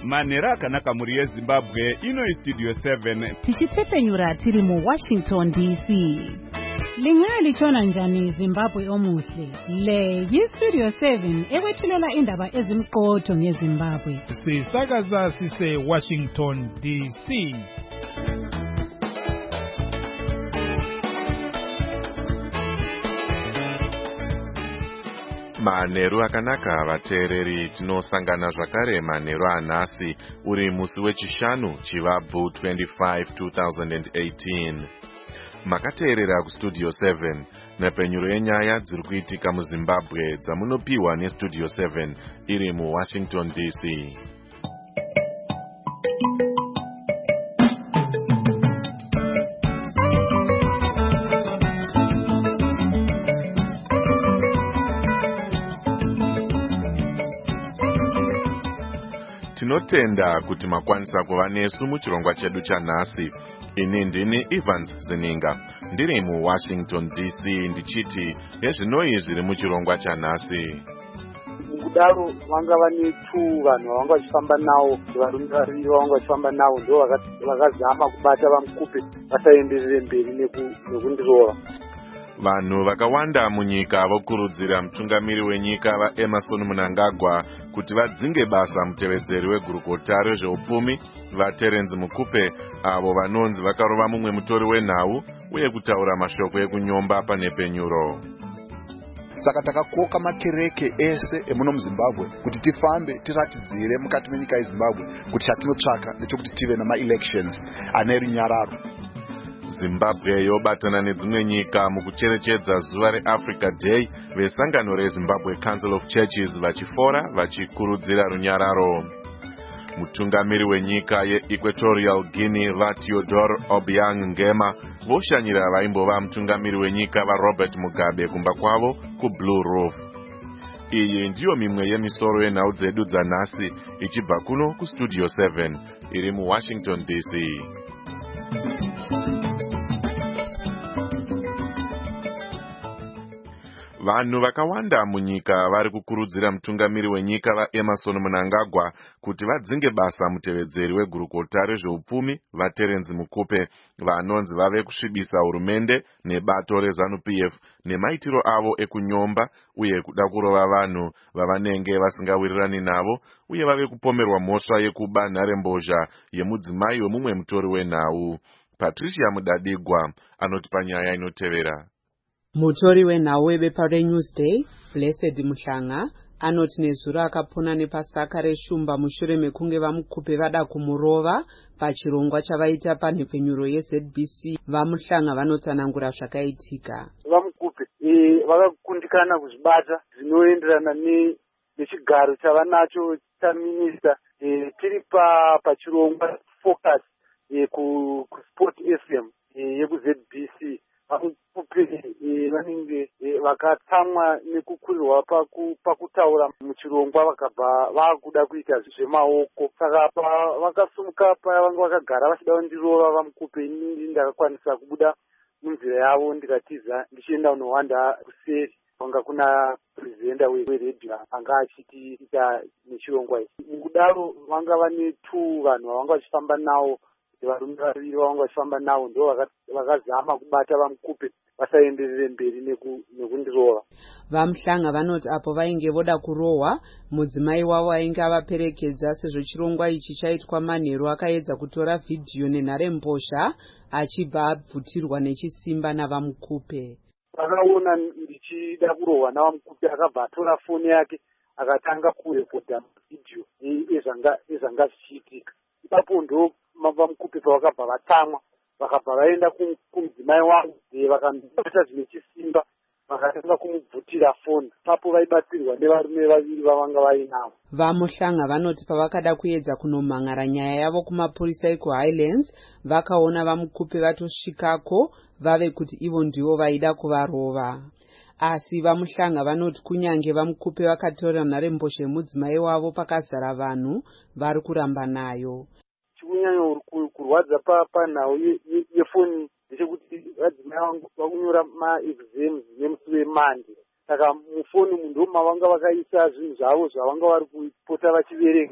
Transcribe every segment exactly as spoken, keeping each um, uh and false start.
Manhero akanaka muri yeZimbabwe, ino iStudio seven. Tichitsepenyura tiri mu Washington D C. Lingali chona njani Zimbabwe omuhle. Le yiStudio seven ekwethulela indaba ezimqotho ngeZimbabwe. Sisakaza sise Washington D C. Manhero akanaka vateereri, tinosangana zvakare manhero anhasi uri musi wechishanu chivabvu twenty-five two thousand eighteen. Makateerera kuStudio seven nepenyuro yenyaya dziri kuitika muZimbabwe dzamunopiwa neStudio seven iri muWashington D C. Tinotenda kuti makwanisa kuva nesu muchirongwa chedu chanhasi. Ini ndini Evans Zininga, ndiri muWashington D C ndichiti ezvinoi zviri muchirongwa chanhasi. Mukudaro vanga vane two vanhu vanga vachifamba nawo, varume vaviri vanga vachifamba nawo ndo vakazama kubata vamukupe vasaenderere mberi nekundirova. Vanhu vakawanda munyika vokurudzira mutungamiri wenyika vaEmmerson Mnangagwa kuti vadzinge basa mutevedzeri wegurukota rezveupfumi vaTerence Mukupe, avo vanonzi vakarova mumwe mutori wenhau uye kutaura mashoko ekunyomba pane penyuro. Saka takakoka makereke ese emuno muZimbabwe kuti tifambe tiratidzire mukati menyika yeZimbabwe kuti chatinotsvaka ndechekuti tive nama-elections ane runyararo. Zimbabwe yobatana nedzimwe nyika mukucherechedza zuva reAfrica Day vesangano reZimbabwe Council of Churches vachifora vachikurudzira runyararo. Mutungamiri wenyika yeEquatorial Guinea vaTeodore Obiang Nguema voshanyira vaimbova mutungamiri wenyika vaRobert Mugabe kumba kwavo kuBlue Roof. Iyi ndiyo mimwe yemisoro yenhau dzedu dzanhasi ichibva kuno kuStudio seven iri muWashington D C. Vanhu vakawanda munyika vari kukurudzira mutungamiri wenyika vaEmmerson Mnangagwa kuti vadzinge basa mutevedzeri wegurukota rezveupfumi vaTerence Mukupe vanonzi vave kusvibisa hurumende nebato reZANU P F nemaitiro avo ekunyomba uye kuda kurova vanhu vavanenge vasingawirirani navo uye vave kupomerwa mhosva yekuba nharembozha yemudzimai wemumwe mutori wenhau. Patricia Mudadigwa anotipa nyaya inotevera. Mutori wenhau webepa reNewsday, Blessed Muhlanga, anoti nezuro akapona nepasaka reshumba mushure mekunge vamukupe vada kumurova pachirongwa chavaita panhepfenyuro yeZ B C. Vamuhlanga vanotsanangura zvakaitika. Vamukupe e, vakakundikana kuzvibata zvinoenderana nechigaro chavanacho chaminista e, tiri pa pachirongwa focus e, ku, ku Sport F M e, yekuZ B C. Vamukupe vanenge vakatsamwa nekukurirwa pakutaura muchirongwa vakabva vakuda kuita zvemaoko. Saka vakasumuka paya vanga vakagara vachida kundirova vamukupe, ini ndakakwanisa kubuda munzira yavo ndikatiza ndichienda kunohwanda kuseri kwanga kuna purezidenda weredhiyo anga achitiita nechirongwa ichi. Mukudaro vanga vane two vanhu vavanga vachifamba nawo, varume vaviri vavanga vachifamba nawo ndo vakazama kubata vamukupe vasaenderere mberi nekundirova. Vamuhlanga vanoti apo vainge voda kurohwa, mudzimai wavo ainge avaperekedza sezvo chirongwa ichi chaitwa manheru akaedza kutora vhidhiyo nenharembozha achibva abvutirwa nechisimba navamukupe. Vakaona ndichida kurohwa navamukupe akabva atora foni yake akatanga kurekodha vhidhiyo ezvanga zvichiitika. Ipapo ndo vamukupe pavakabva vatsamwa vakabva vaenda kumudzimai wangu vakamubata zvine chisimba vakatanga kumubvutira foni. Papo vaibatsirwa nevarume vaviri vavanga vainavo. Vamuhlanga vanoti pavakada kuedza kunomhan'ara nyaya yavo kumapurisa ekuHighlands vakaona vamukupe vatosvikako vave kuti ivo ndivo vaida kuvarova. Asi vamuhlanga vanoti kunyange vamukupe vakatora nharembozha yemudzimai wavo pakazara vanhu vari kuramba nayo. Chikunyanya kurwadza panhau yefoni ndechekuti vadzimai vangu vakunyora maexams nemusi wemande. Saka mufoni munhu mavanga vakaisa zvinhu zvavo zvavanga vari kupota vachiverenga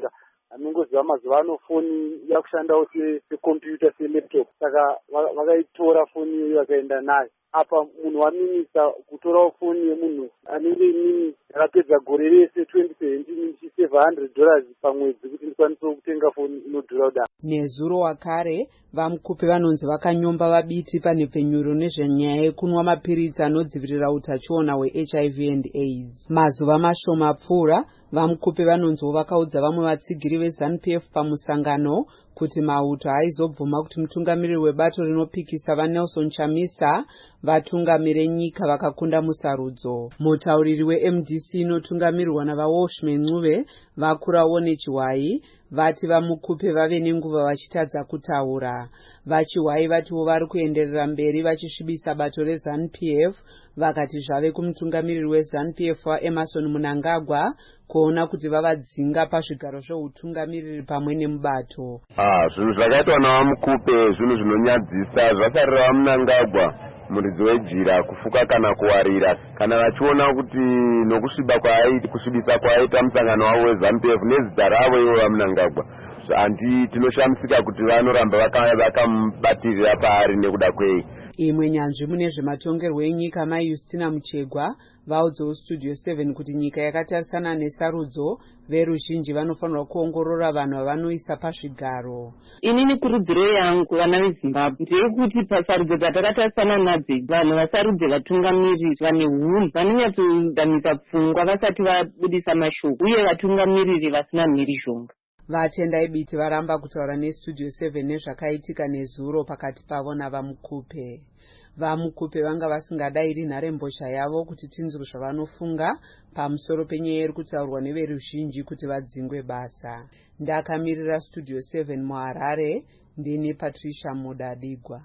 anongoziva mazuva ano foni yakushandawo sekombiyuta selaptop. Saka vakaitora foni iyoyo vakaenda nayo. Apa munhu waminisa kutorawo foni yemunhu anenge nini yakapedza gore rese twenty seventeen ichi seven hundred dollars pamwedzi kuti ndikwanise kutenga foni inodhura kudaro. Nezuro wakare vamukupe vanonzi vakanyomba vabiti panhepfenyuro nezvenyaya yekunwa mapiritsi anodzivirira utachiona hwe-H I V and AIDS. Mazuva mashoma apfuura vamukupe vanonziwo vakaudza vamwe vatsigiri ve-ZANU P F pamusangano kuti mauto haizobvuma kuti mutungamiriri webato rinopikisa vaNelson Chamisa vatungamire nyika vakakunda musarudzo. Mutauriri we-M D C inotungamirirwa navaWalshman Ncube vakurawo nechiwai vati vamukupe vave nenguva vachitadza kutaura. Vachiwai vatiwo vari kuenderera mberi vachisvibisa bato reZANU P F vakati zvave kumutungamiriri weZANU P F waEmerson Mnangagwa kuona kuti vavadzinga pazvigaro zveutungamiriri pamwe nemubato. Ah, zvinhu zvakaitwa navamukupe zvinhu zvinonyadzisa. Zvasarira vaMnangagwa muridzi wejira kufuka kana kuwarira kana vachiona kuti nokusviba kwaaita kusvibisa kwaaita musangano wavo weZANU P F nezita ravo ivo vaMnangagwa, handi tinoshamisika kuti vanoramba vakamubatirira paari nekuda kwei. Imwe nyanzvi mune zvematongerwo enyika Mai Justina Muchegwa vaudzawo Studio seven kuti nyika yakatarisana nesarudzo veruzhinji vanofanirwa kuongorora vanhu vavanoisa pazvigaro. Inini kurudziro yangu vana veZimbabwe ndeyekuti pasarudzo dzatakatasana nadzo vanhu vasarudze vatungamiriri vane hunhu vanonyatsodamisa pfungwa vasati vabudisa mashoko uye vatungamiriri vasina mhirizhonga. Vatendai biti varamba kutaura neStudio seven nezvakaitika nezuro pakati pavo navamukupe. Vamukupe vanga vasingadairi nharembozha yavo kuti tinzuru zvavanofunga pamusoro penyaya iri kutaurwa neveruzhinji kuti vadzingwe basa. Ndakamirira Studio seven muHarare ndini Patricia Mudadigwa.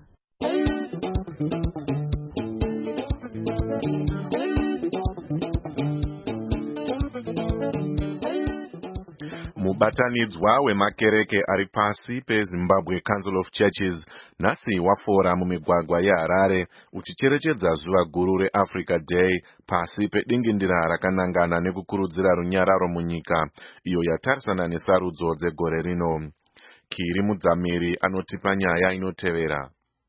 Mubatanidzwa wemakereke ari pasi peZimbabwe Council of Churches nhasi wafora mumigwagwa yeHarare uchicherechedza zuva guru reAfrica Day pasi pedingindira rakanangana nekukurudzira runyararo munyika iyo yatarisana nesarudzo dzegore rino. Kiri Mudzamiri anotipa nyaya inotevera.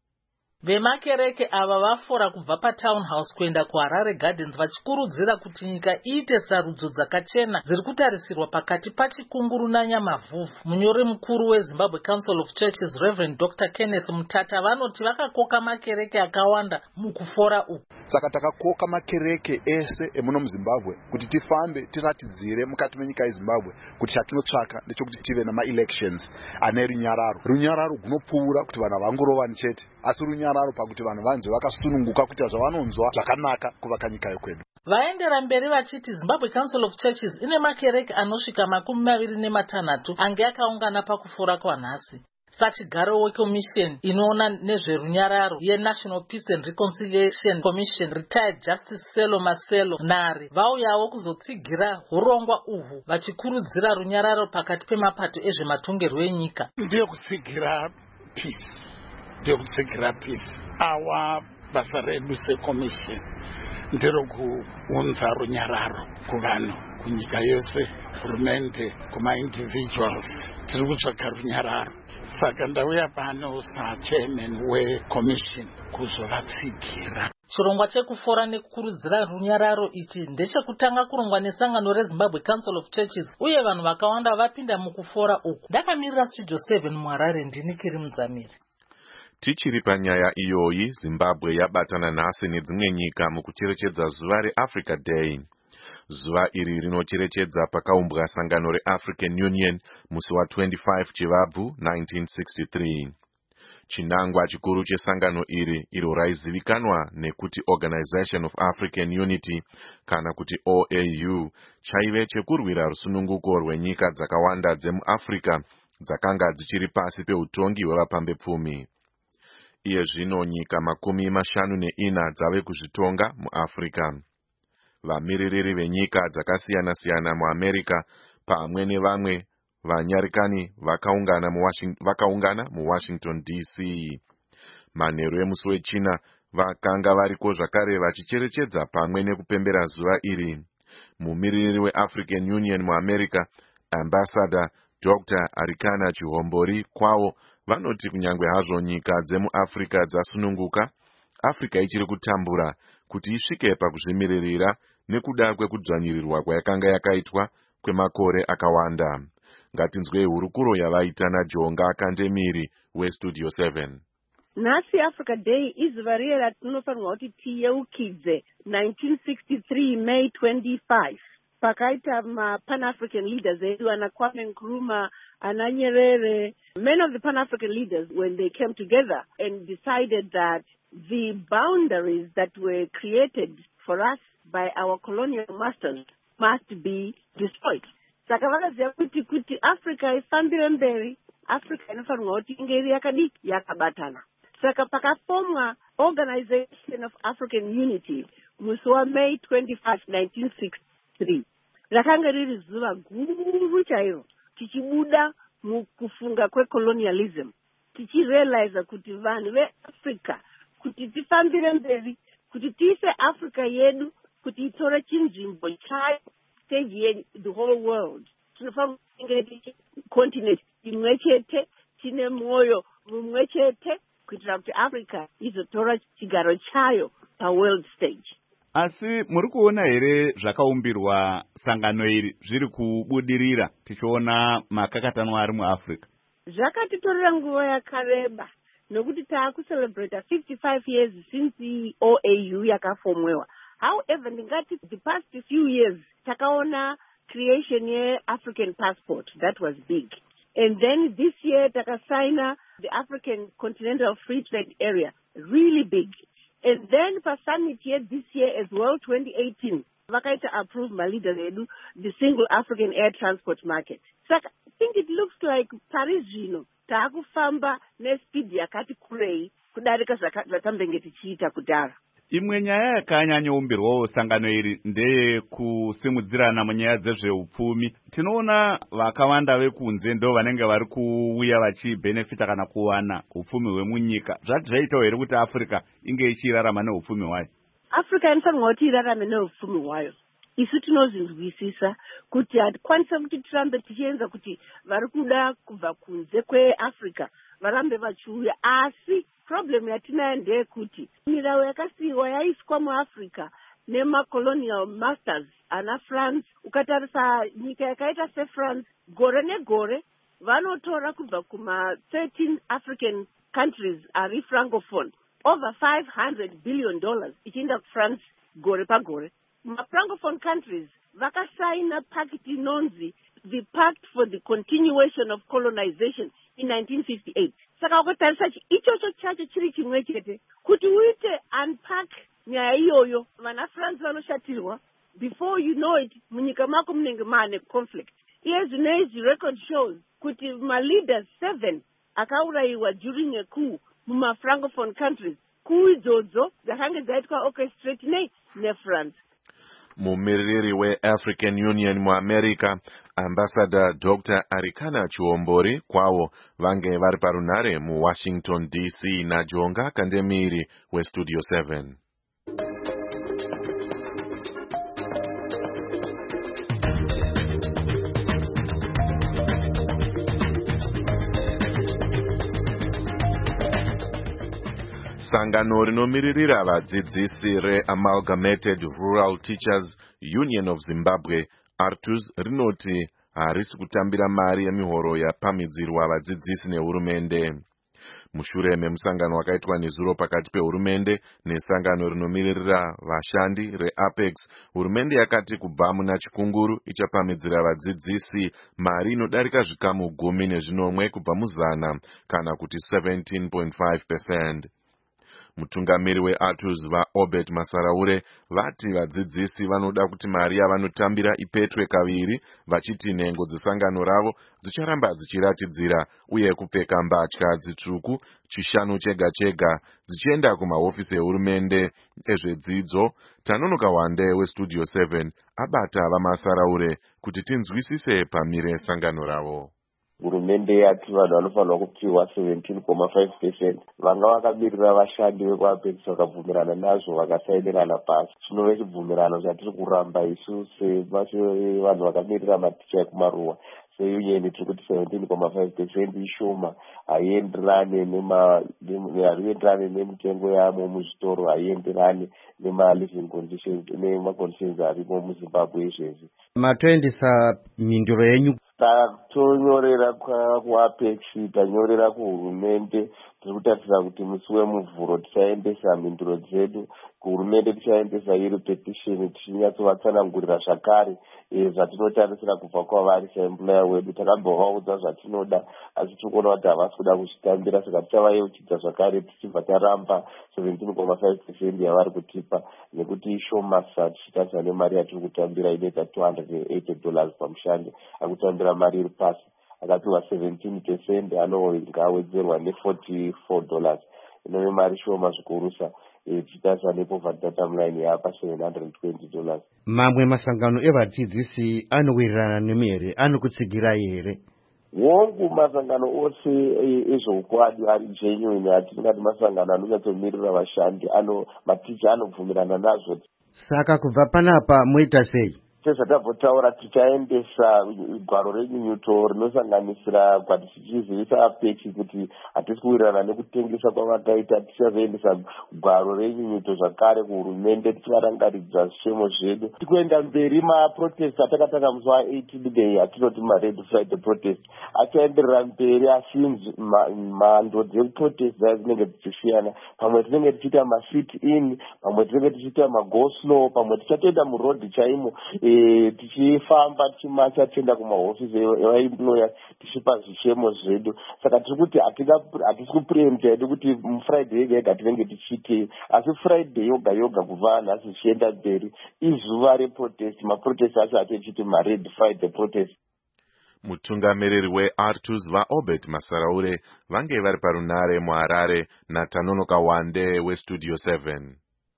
Vemakereke ava vafora kubva paTownhouse kuenda kuHarare Gardens vachikurudzira kuti nyika iite sarudzo dzakachena dziri kutarisirwa pakati pachikunguru nanyamavhuvhu. Munyori mukuru weZimbabwe Council of Churches Reverend Doctor Kenneth Mutata vanoti vakakoka makereke akawanda mukufora uku. Saka takakoka makereke ese emuno muZimbabwe kuti tifambe tiratidzire mukati menyika yeZimbabwe kuti chatinotsvaka ndechekuti tive nama-elections ane runyararo. Runyararo gunopfuura kuti vanhu vangorovani chete, asi runyararo pakuti vanhu vanze vakasununguka kuita zvavanonzwa zvakanaka kuvaka nyika yekwedu. Vaendera mberi vachiti Zimbabwe Council of Churches ine makereke anosvika makumi maviri nematanhatu ange akaungana pakufora kwanhasi. Sachigaro weCommission inoona nezverunyararo yeNational Peace and Reconciliation Commission Retired Justice Selo Maselo Nari vauyawo kuzotsigira urongwa uhwu vachikurudzira runyararo pakati pemapato ezvematongerwo enyika. Ndiyo kutsigira peace. Ndiyo kutsigira peace. Awa basa redu seCommission ndiro kuunza runyararo kuvanhu kunyika yose, hurumende, kuma-individuals. Tiri kutsvaka runyararo. Saka ndauya pano sachairman weCommission kuzovatsigira. Chirongwa chekufora nekukurudzira runyararo ichi ndechekutanga kurongwa nesangano reZimbabwe Council of Churches uye vanhu vakawanda vapinda mukufora uku. Ndakamirira Studio seven muHarare ndini Kiri Mudzamiri. Tichiri panyaya iyoyi, Zimbabwe yabatana nhasi nedzimwe nyika mukucherechedza zuva reAfrica Day. Zuva iri rinocherechedza pakaumbwa sangano reAfrican Union musi wa twenty-five Chivabvu nineteen sixty-three. Chinangwa chikuru chesangano iri iro raizivikanwa nekuti Organization of African Unity kana kuti O A U chaive chekurwira rusununguko rwenyika dzakawanda dzemuAfrica dzakanga dzichiri pasi peutongi hwevapambepfumi. Iye zvino nyika makumi mashanu neina dzave kuzvitonga muAfrica. Vamiririri venyika dzakasiyana-siyana muAmerica pamwe nevamwe vanyarikani vakaungana muWashington, vakaungana muWashington D C. Manheru emusi wechina vakanga variko zvakare vachicherechedza pamwe nekupembera zuva iri. Mumiririri weAfrican Union muAmerica, Ambassador Doctor Arikana Chihombori kwavo vanoti kunyangwe hazvo nyika dzemuAfrica dzasununguka, Africa ichiri kutambura kuti isvike pakuzvimiririra nekuda kwekudzvanyirirwa kwayakanga yakaitwa kwemakore akawanda. Ngatinzwei hurukuro yavaita naJonga Kandemiri weStudio seven. Nhasi Africa Day izuva riye ratinofanirwa kuti tiyeukidze nineteen sixty-three May twenty-fifth. Pakaita ma Pan-African leaders edu ana Kwame Nkrumah, ana Nyerere, many of the Pan-African leaders, when they came together and decided that the boundaries that were created for us by our colonial masters must be destroyed. Saka vakaziva kuti kuti Africa ifambire mberi, Africa inofanirwa kuti inge iri yakadiki yakabatana. Saka pakafomwa Organization of African Unity musi wa May twenty-fifth nineteen sixty-three. Rakanga riri zuva guru chairo tichibuda mukufunga kwecolonialism, tichirealize kuti vanhu veAfrica kuti tifambire mberi, kuti tiise Africa yedu kuti itore chinzvimbo chayo stage ye the whole world. Tinofanira kunge continent imwe chete, tine mwoyo mumwe chete, kuitira kuti Africa izotora chigaro chayo paworld stage. Asi muri kuona here zvakaumbirwa sangano iri zviri kubudirira tichiona makakatanwa ari muAfrica? Zvakatitorera nguva yakareba nokuti taakucelebrate fifty-five years since the O A U yakafomwewa. However, ndingati the past few years takaona creation ye African passport, that was big. And then this year takasaina the African Continental Free Trade Area, really big. And then for summit here this year as well, twenty eighteen, vakaita approve my leaders edu the single African air transport market. So I think it looks like Paris, you know, taakufamba nespeed yakati kurei kudarika zvatambenge tichiita kudhara. Imwe nyaya yakanyanyoumbirwawo sangano iri ndeye kusimudzirana munyaya dzezveupfumi. Tinoona vakawanda vekunze ndo vanenge vari kuuya vachibhenefita kana kuwana upfumi hwemunyika. Zvati zvaitawo here kuti Africa inge ichirarama neupfumi hwayo? Africa inofanirwa kuti irarame neupfumi hwayo. Isu tinozvinzwisisa kuti hatikwanisa kuti tirambe tichienza kuti vari kuda kubva kunze kweAfrica varambe vachiuya, asi problem yatinayo ndeyekuti mirau yakasiyiwa yaiswa muAfrica nemacolonial masters ana France. Ukatarisa nyika yakaita seFrance, gore negore vanotora kubva kuma thirteen African countries ari francophone over five hundred billion dollars ichienda kuFrance gore pagore. Ma-francophone countries vakasaina pact inonzi the Pact for the Continuation of Colonization in nineteen fifty-eight. Saka ukatarisa ichocho chacho chiri chimwe chete kuti uite unpack nyaya iyoyo, vana France vanoshatirwa. Before you know it, munyika mako munenge maane conflict. Iye zvinezvi record shows kuti ma-leaders seven akaurayiwa during a coup muma-francophone countries. Coup idzodzo dzakanga dzaitwa orchestrate nei neFrance. Mumiririri weAfrican Union muAmerica, Ambassador Doctor Arikana Chihombori kwavo vange vari parunhare muWashington D C naJonga Kandemiri weStudio seven. Sangano rinomiririra vadzidzisi reAmalgamated Rural Teachers Union of Zimbabwe, ARTUZ, rinoti harisi kutambira mari yemihoro yapamidzirwa vadzidzisi nehurumende. Mushure memusangano wakaitwa nezuro pakati pehurumende nesangano rinomiririra vashandi reApex, hurumende yakati kubva muna chikunguru ichapamidzira vadzidzisi mari inodarika zvikamu gumi nezvinomwe kubva muzana kana kuti seventeen point five percent. Mutungamiri weARTUZ vaObert Masaraure vati vadzidzisi vanoda kuti mari yavanotambira ipetwe kaviri, vachiti nhengo dzesangano ravo dzicharamba dzichiratidzira uye kupfeka mbatya dzitsvuku chishanu chega chega dzichienda kumahofisi ehurumende ezvedzidzo. Tanonoka Wande weStudio seven abata vaMasaraure kuti tinzwisise pamire sangano ravo. Hurumende yati vanhu vanofanirwa kupiwa seventeen point five percent. Vanga vakabirira vashandi vekuApex vakabvumirana nazvo vakasainirana pasi. Chinova chibvumirano chatiri kuramba isu sevanhu vakamirira maticha ekumaruwa. seunion tiri kuti seventeen comma five percent ishoma, haienderane haienderane nemitengo yamo muzvitoro, haienderane nema-living conditions nemaconditions arimo muZimbabwe izvezvi. Matoendesa mhinduro yenyu? Tatonyorera kuApex, tanyorera kuhurumende. Tiri kutarisira kuti musi wemuvhuro tichaendesa mhinduro dzedu kuhurumende, tichaendesa iri petition tichinyatsovatsanangurira zvakare zvatinotarisira kubva kwavari saemployer wedu. Takambavaudza zvatinoda asi tikuona kuti havasi kuda kuzvitambira, saka tichavaeuchidza zvakare tichibva taramba seventeen comma five percent yavari kutipa, nekuti ishoma sa tichitarisa nemari yatiri kutambira inoita two hundred eighty dollars pamushande, akutambira mari iri pasi. Akapiwa seventeen percent anowedzerwa ne-forty-four dollars. Inove mari shoma zvikurusa tichitarisa nepoverty data line yapa seven hundred twenty dollars. Mamwe masangano evadzidzisi anowirirana nemi here, anokutsigirai here? Wongu masangano ose ezveukwadi ari genuine, atingati masangano anonyatsomirira vashandi, ano maticha anobvumirana nazvo. Saka kubva panapa moita sei? Sezvatabvotaura tichaendesa gwaro renyunyuto rinosanganisira kwati tichizivisa Apex kuti hatisi kuwirirana nekutengesa kwavakaita. Tichazoendesa gwaro renyunyuto zvakare kuhurumende tichivarangaridza zvishemo zvedu. Tikuenda mberi maprotest atakatanga musi wa-eighteen day atinoti mared Friday protest achaenderera mberi, asi mhando dzeprotest dzayo dzinenge dzichisiyana. Pamwe tinenge tichiita masit in, pamwe tinenge tichiita mago slow, pamwe tichatoenda murodhi chaimo tichifamba tichimacha tichienda kumahofisi evaemployer tichipa zvishemo zvedu. Saka tiri kuti hatisi kupreemta hedu kuti mufriday yega yega tinenge tichiitei, asi friday yoga yoga kubva nhasi tichienda mberi izuva reprotest. Maprotest acho atichiti mared Friday protest. Mutungamiriri weArtus vaObert Masaraure vange vari parunare muHarare naTanonoka Wande weStudio seven.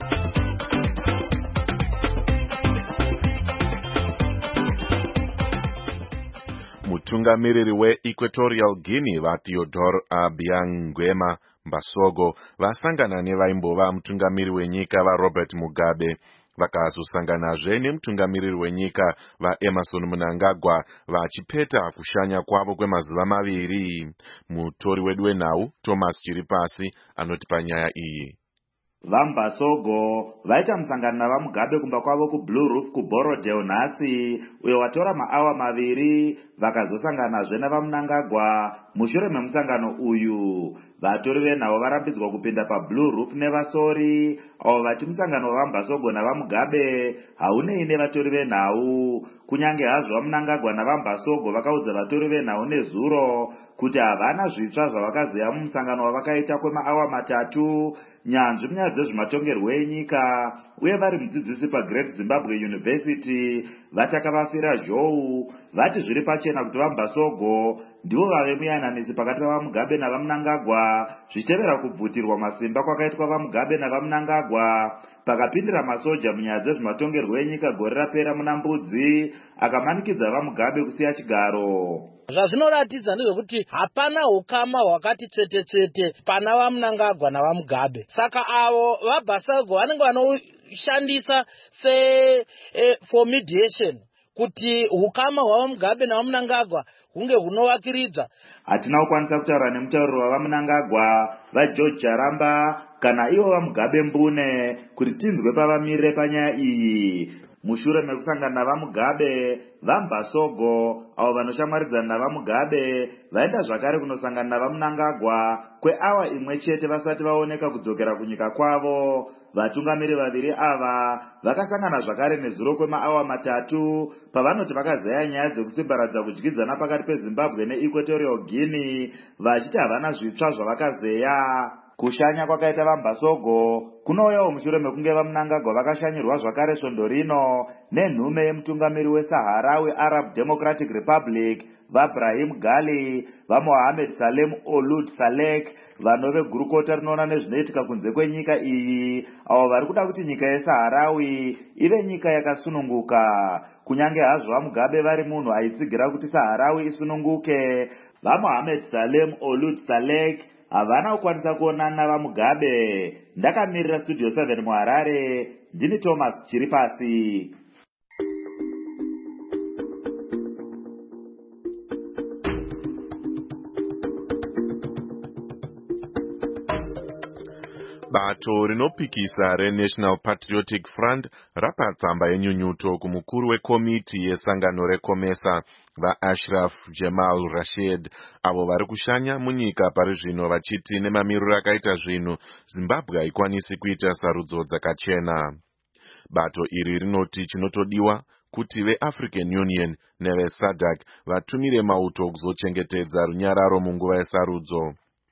Mutungamiriri weEquatorial Guinea vaTheodore Abiangwema Mbasogo vasangana nevaimbova mutungamiriri wenyika vaRobert Mugabe, vakazosanganazve nemutungamiriri wenyika vaEmerson Mnangagwa vachipeta kushanya kwavo kwemazuva maviri. Mutori wedu wenhau Thomas Chiripasi anotipa nyaya iyi. VaMbasogo vaita musangano navaMugabe kumba kwavo kuBlue Roof kuBorodale nhasi, uyo watora maawa maviri. Vakazosanganazve navaMnangagwa. Mushure memusangano uyu, vatori venhau varambidzwa kupinda paBlue Roof nevasori, avo vati musangano wavaMbasogo navaMugabe haunei nevatori venhau. Kunyange hazvo vaMnangagwa navaMbasogo vakaudza vatori venhau nezuro kuti havana zvitsva zvavakaziva mumusangano wavakaita kwemaawa matatu. Nyanzvi munyaya dzezvematongerwo enyika uye vari mudzidzisi paGreat Zimbabwe University vatakavafira zhou, vati zviri pachena kuti vaMbasogo ndivo vave muyananisi pakati pavaMugabe navaMnangagwa zvichitevera kubvutirwa masimba kwakaitwa vaMugabe navaMnangagwa pakapindira masoja munyaya dzezvematongerwo enyika gore rapera muna Mbudzi, akamanikidza vaMugabe kusiya chigaro. Zvazvinoratidza ndezvekuti hapana ukama hwakati tsvete tsvete pana vaMnangagwa navaMugabe. Saka avo vaBasogo vanenge vanoshandisa se eh, for mediation kuti ukama hwavaMugabe navaMnangagwa hunge hunovakiridza. Hatina kukwanisa kutaura nemutauriri wavaMnangagwa vaGeorge Jaramba kana ivo vaMugabe Mbune kuti tinzwe pavamirire panyaya iyi. Mushure mekusangana navaMugabe, vaMbasogo avo vanoshamwaridzana navaMugabe vaenda zvakare kunosangana navaMnangagwa kweawa imwe chete vasati vaoneka kudzokera kunyika kwavo. Vatungamiri vaviri ava vakasangana zvakare nezuro kwemaawa matatu pavanoti vakazeya nyaya dzekusimbaradza kudyidzana pakati peZimbabwe neEquatorial Guinea vachiti havana zvitsva zvavakazeya. Kushanya kwakaita vaMbasogo kunouyawo mushure mekunge vaMnangagwa vakashanyirwa zvakare svondo rino nenhume yemutungamiri weSaharawi Arab Democratic Republic vaBrahim Gali, vaMohamed Salem Ould Salek, vanove gurukota rinoona nezvinoitika kunze kwenyika iyi, avo vari kuda kuti nyika yeSaharawi ive nyika yakasununguka. Kunyange hazvo vaMugabe vari munhu aitsigira kuti Saharawi isununguke, vaMohamed Salem Ould Salek havana kukwanisa kuonana navaMugabe. Ndakamirira Studio seven muHarare, ndini Thomas Chiripasi. Bato rinopikisa reNational Patriotic Front rapa tsamba yenyunyuto kumukuru wekomiti yesangano reCOMESA vaAshraf Jemal Rashid avo vari kushanya munyika pari zvino vachiti nemamiriro akaita zvinhu Zimbabwe haikwanisi kuita sarudzo dzakachena. Bato iri rinoti chinotodiwa kuti veAfrican Union neveSADC vatumire mauto kuzochengetedza runyararo munguva yesarudzo.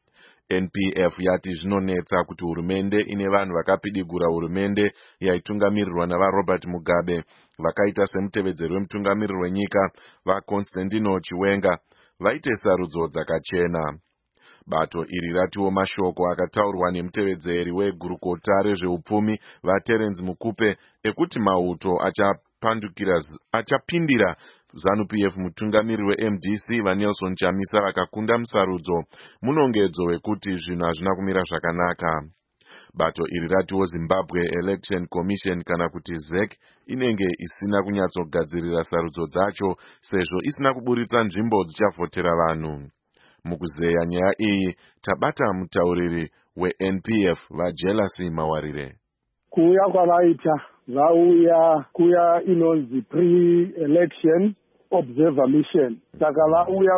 N P F yati zvinonetsa kuti hurumende ine vanhu vakapidigura hurumende yaitungamirirwa navaRobert Mugabe vakaita semutevedzeri wemutungamiriri wenyika vaConstantino Chiwenga vaite sarudzo dzakachena. Bato iri ratiwo mashoko akataurwa nemutevedzeri wegurukota rezveupfumi vaTerence Mukupe ekuti mauto achapandukira achapindira ZANU P F mutungamiriri weM D C vaNelson Chamisa vakakunda musarudzo munongedzo wekuti zvinhu hazvina kumira zvakanaka. Bato iri ratiwo Zimbabwe Election Commission kana kuti Z E C inenge isina kunyatsogadzirira sarudzo dzacho sezvo isina kuburitsa nzvimbo dzichavhotera vanhu. Mukuzeya nyaya iyi tabata mutauriri weN P F vaJelasi Mawarire. Kuuya kwavaita vauya kuya inonzi pre-election observer mission, saka vauya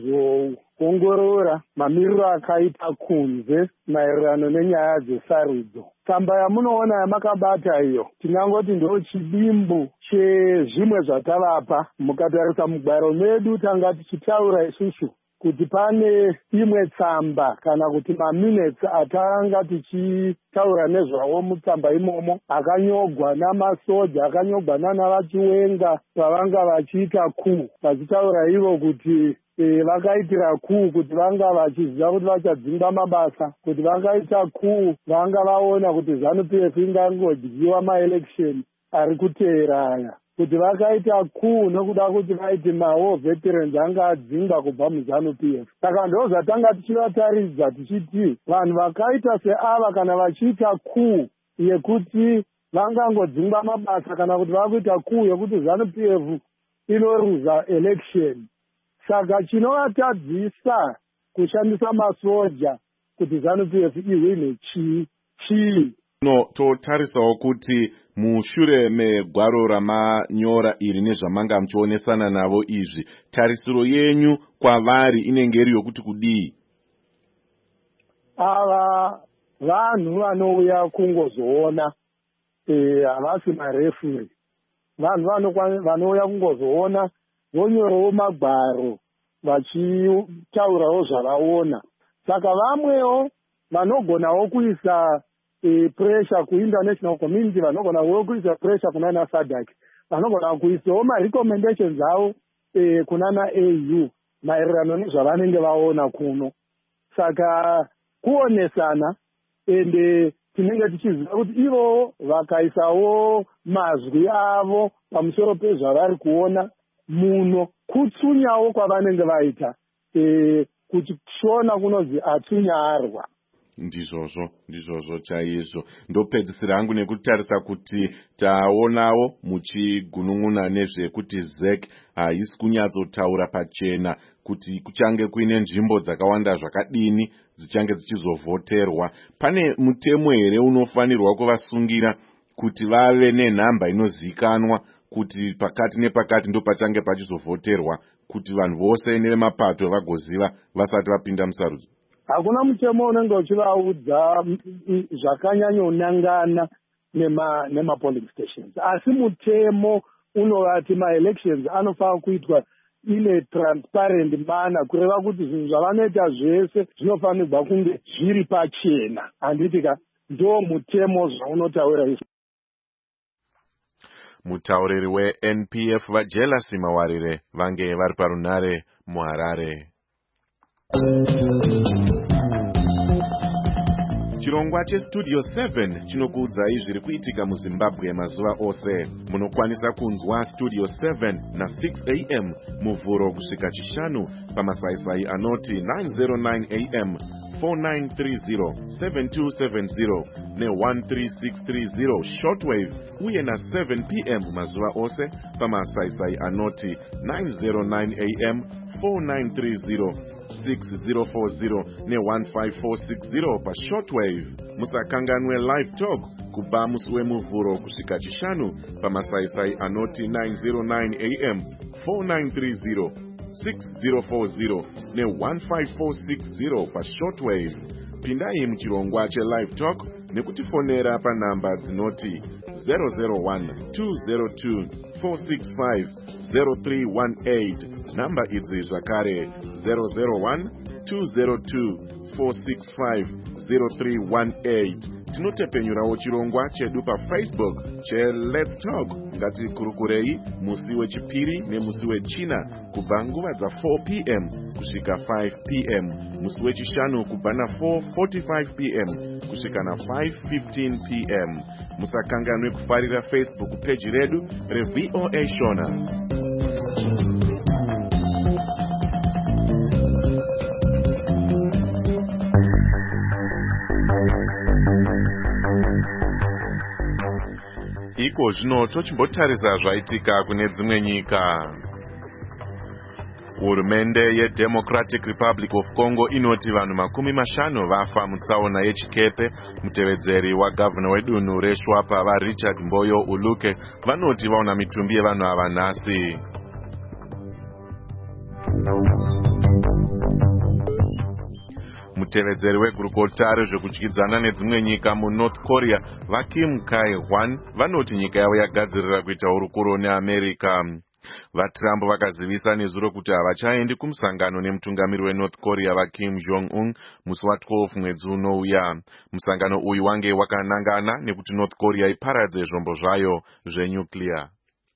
kuzoongorora mamiriro akaita kunze maererano nenyaya dzesarudzo. Tsamba yamunoona yamakabata iyo tinangoti ndo chidimbu chezvimwe zvatavapa. Mukatarisa mugwaro medu tanga tichitaura isusu kuti pane imwe tsamba kana kuti maminutes atanga tichitaura nezvawo mutsamba imomo akanyogwa namasoja akanyogwa nana vachiwenga pavanga vachiita kuu vachitaura ivo kuti e, vakaitira kuu kuti vanga vachiziva kuti vachadzimba mabasa kuti vakaita kuu vanga vaona kuti ZANU P F ingangodyiwa maelection ari kuteera aya kuti vakaita kuu nokuda kuti vaiti mawo veterans anga adzingwa kubva muZANU P F. Saka ndo zvatanga tichivataridza tichiti vanhu vakaita seava kana vachiita kuu yekuti vangangodzingwa mabasa kana kuti vakuita kuu yekuti ZANU P F inoruza election. Saka chinovatadzisa kushandisa masoja kuti ZANU P F ihwine chii chii no totarisawo kuti mushure megwaro ramanyora iri nezvamanga muchionesana navo izvi tarisiro yenyu kwavari inenge iri yokuti kudii? Ava vanhu vanouya kungozoona havasi marefuri. Vanhu vanouya kungozoona vonyorawo magwaro vachitaurawo zvavaona. Saka vamwewo vanogonawo kuisa E, pressure ku-international community vanogona kuisa pressure kunana SADC vanogona kuisawo ma-recommendations avo e, kunana A U maererano nezvavanenge vaona kuno. Saka kuonesana ende tinenge tichiziva kuti ivo vakaisawo mazwi avo pamusoro pezvavari kuona muno kutsunyawo kwavanenge vaita e, kuti shona kunozi atsunyarwa. Ndizvozvo ndizvozvo chaizvo ndopedzisira hangu nekutarisa kuti taonawo muchigunun'una nezvekuti Z E C haisi kunyatsotaura pachena kuti kuchange kuine nzvimbo dzakawanda zvakadini dzichange dzichizovhoterwa. Pane mutemo here unofanirwa kuvasungira kuti vave nenhamba inozivikanwa kuti pakati nepakati ndo pachange pachizovhoterwa kuti vanhu vose nevemapato vagoziva vasati vapinda musarudzo? Hakuna mutemo unenge uchivaudza zvakanyanyonangana nema nema polling stations. Asi mutemo unovati ma-elections anofanira kuitwa ine transparent mana kureva kuti zvinhu zvavanoita zvese zvinofanirwa kunge zviri pachena. Handitika ndo mutemo zvaunotaura izvo. Mutauriri weN P F vaJelasi Mawarire vange vari parunare muHarare. Chirongwa cheStudio seven chinokuudzai zviri kuitika muZimbabwe mazuva ose. Munokwanisa kunzwa Studio seven na six a m muvhuro kusvika chishanu pamasaisai anoti nine oh nine a m four nine three zero seven two seven zero ne one three six three zero shortwave uye na seven p m mazuva ose pamasaisai anoti nine oh nine a m four nine three zero six zero four zero ne one five four six zero pa shortwave. Musakanganwe live talk kubva musi wemuvhuro kusvika chishanu pamasaisai anoti nine oh nine a m four nine three zero six zero four zero ne one five four six zero pa shortwave. Pindai muchirongwa che live talk nekutifonera pa namba dzinoti zero zero one two zero two four six five zero three one eight. Namba idzi zvakare zero zero one two zero two four six five zero three one eight. Tinotepenyurawo chirongwa chedu pa Facebook che Let's Talk ngatikurukurei musi wechipiri nemusi wechina kubva nguva dza four p m kusvika five p m, musi wechishanu kubva na four forty-five p m kusvika na five fifteen p m. Musakanganwe kufarira Facebook page redu re V O A Shona. Iko zvino tochimbotarisa zvaitika kune dzimwe nyika. Hurumende yeDemocratic Republic of Congo inoti vanhu makumi mashanu vafa mutsaona yechikepe. Mutevedzeri wagavana wedunhu reShwapa vaRichard Mboyo Uluke vanoti vaona mitumbi yevanhu ava nhasi. Mutevedzeri wegurukota rezvekudyidzana nedzimwe nyika muNorth Korea vaKim Kai-hwan vanoti nyika yavo yagadzirira kuita hurukuro neAmerica. VaTrump vakazivisa nezuro kuti havachaendi kumusangano nemutungamiri weNorth Korea vaKim Jong-un musi wa12 mwedzi unouya. Musangano uyu wange wakanangana nekuti North Korea iparadze zvombo zvayo zvenyuclear.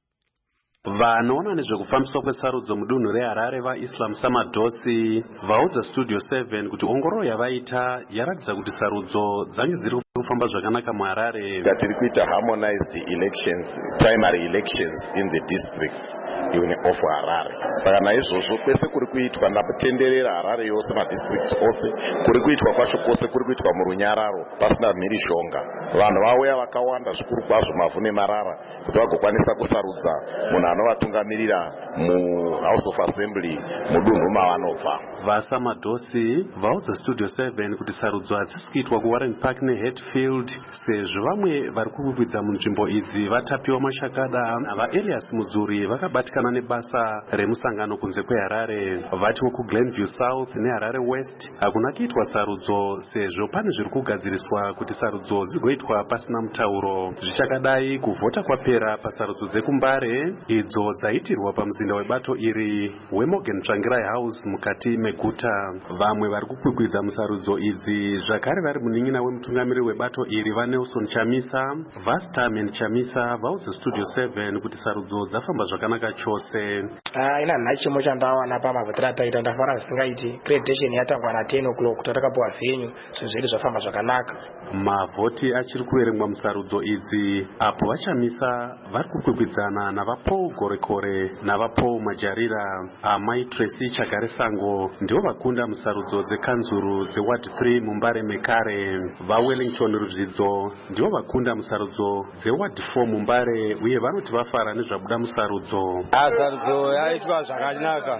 Vanoona nezvekufambiswa kwesarudzo mudunhu reHarare vaIslam Samadosi vaudza Studio seven kuti ongororo yavaita yaratidza kuti sarudzo dzange dziri kufamba zvakanaka muHarare. Tiri kuita harmonized elections, primary elections in the districts of Harare. Saka naizvozvo kwese kuri kuitwa ndakutenderera Harare yose madistricts ose kuri kuitwa kwacho kwose kuri kuitwa murunyararo pasina mhirishonga. Vanhu vauya vakawanda zvikuru kwazvo mavhu nemarara kuti vagokwanisa kusarudza munhu anovatungamirira muHouse of Assembly mudunhu mavanobva. VaSamadosi vaudza Studio seven kuti sarudzo hadzisi kuitwa kuWarren Park neHatfield sezvo vamwe vari kukwikwidzwa munzvimbo idzi vatapiwa mashakada. VaElias Mudzuri vakabatikana nebasa remusangano kunze kweHarare. Vatiwo kuGlenview South neHarare West hakuna kuitwa sarudzo sezvo pane zviri kugadziriswa kuti sarudzo dzigoitwa pasina mutauro. Zvichakadai kuvhota kwapera pasarudzo dzekuMbare idzo dzaitirwa pamuzinda webato iri weMorgan Tsvangirai House mukati meguta. Vamwe vari kukwikwidza musarudzo idzi zvakare vari munin'ina wemutungamiri webato iri vaNelson Chamisa, Vastamen Chamisa vaudza Studio seven kuti sarudzo dzafamba zvakanaka chose. Ah, ina nhachimo chandawana pamavhotera taita ndafara zisingaiti. Gradation yatangwa na ten o'clock kuti takapuwa venue zvezviri zvafamba zvakanaka. Mavhoti achiri kuverengwa musarudzo idzi apo vaChamisa vari kukwikwidzana navaPaul Gorekore navaPaul Majarira. Amai Tracy Chagare Sango ndivo vakunda musarudzo dzekanzuru dzeward three muMbare Mekare. VaWellington Ruzvidzo ndivo vakunda musarudzo dzeward four muMbare uye vanoti vafara nezvabuda musarudzo. Sarudzo yaitwa zvakanaka.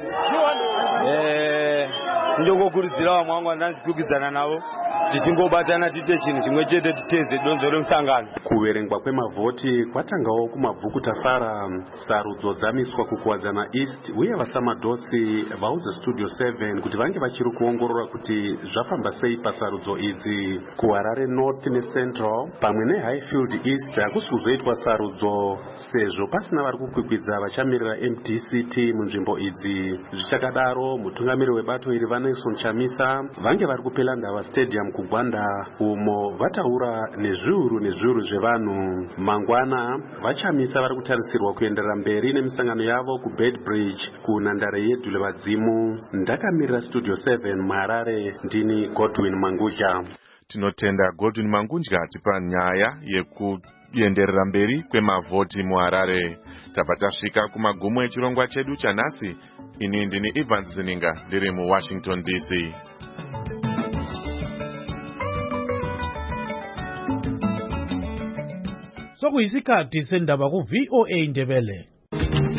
Eh, ndingokurudzira vamwe vangu vandandikwikwidza navo tichingobatana tiite chinhu chimwe chete titedze donzo remusangano. Kuverengwa kwemavhoti kwatangawo kumabvuku tafara. Sarudzo dzamiswa kukuwadzana East uye vaSamadosi vaudza Studio seven kuti vange vachiri kuongorora kuti zvafamba sei pasarudzo idzi. KuHarare North neCentral pamwe neHighfield East hakusi kuzoitwa sarudzo sezvo pasina vari kukwikwidza vachamirira M D C T munzvimbo idzi. Zvichakadaro mutungamiri webato iri vaNelson Chamisa vange vari kupela Ndava Stadium kuGwanda umo vataura nezviuru nezviuru zvevanhu. Mangwana vaChamisa vari kutarisirwa kuenderera mberi nemisangano yavo kuBedbridge kunhandare yeDhule Vadzimu. Ndakamirira Studio seven muHarare ndini Godwin Manguja. Tinotenda Godwin Manguja tipa nyaya yekuenderera mberi kwemavhoti muHarare. Tabva tasvika kumagumo echirongwa chedu chanhasi. Ini ndini Evans Zininga ndiri muWashington D C. sokuyisikhathi sendaba ku-V O A Ndebele.